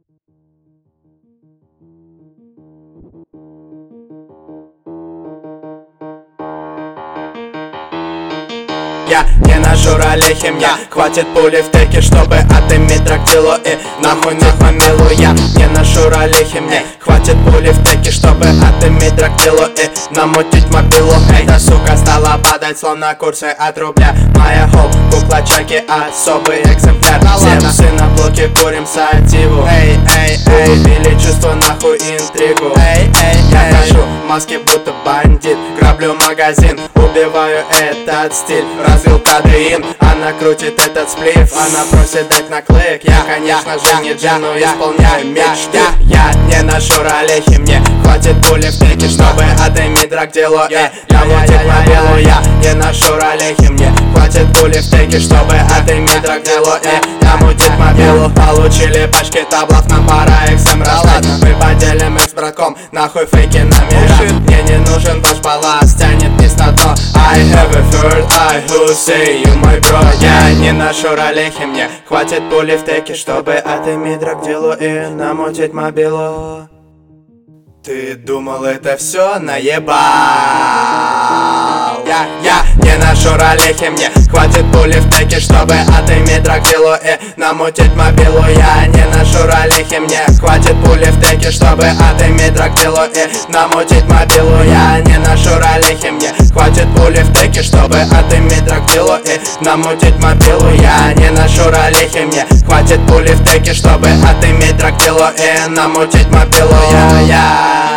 Я не ношу ролихи, мне хватит пули в теке, чтобы отыметь драгдилу и нахуй милую. Я не ношу ролихи, мне хватит пули в теке, чтобы отыметь драгдилу и намутить мобилу. Эта сука стала падать, словно курсы от рубля. Моя холл, кукла Чаки, особый экземпляр. Все псы на блоке, курим сативу. Эй, эй, эй, убили чувство, нахуй интригу. Эй, эй, я ношу маски, будто бандит. Граблю магазин, убиваю этот стиль. Развил кадеин, она крутит этот сплив. Она просит дать наклеек. Я, конечно же, не джин, но исполняю мечты. Я не ношу ролихи, мне хватит пули в теке, чтобы отыметь драгдилу и намутить мобилу. Я не ношу ролихи, мне хватит пули в теке, чтобы отыметь драгдилу и намутить мобилу. Получили пачки таблов, нам пора их всем раздать. Мы поделим их с братком, нахуй фейки номера. Мне не нужен ваш баланс, тянет вниз на дно. I have a third eye, who say you my bro. Я не ношу ролихи, мне хватит пули в теке, чтобы отыметь драгдилу и намутить мобилу. Ты думал, это все наебал? Я не ношу ролихи, мне хватит пули в теке, чтобы отыметь драгдилу и намутить мобилу. Я не ношу ролихи, мне хватит пули в теке, чтобы отыметь драгдилу и намутить мобилу. Я не ношу ролихи, мне хватит пули в теке, чтобы отыметь драгдилу и намутить мобилу. Я не ношу ролихи, мне хватит пули в теке, чтобы отыметь драгдилу и намутить мобилу. Я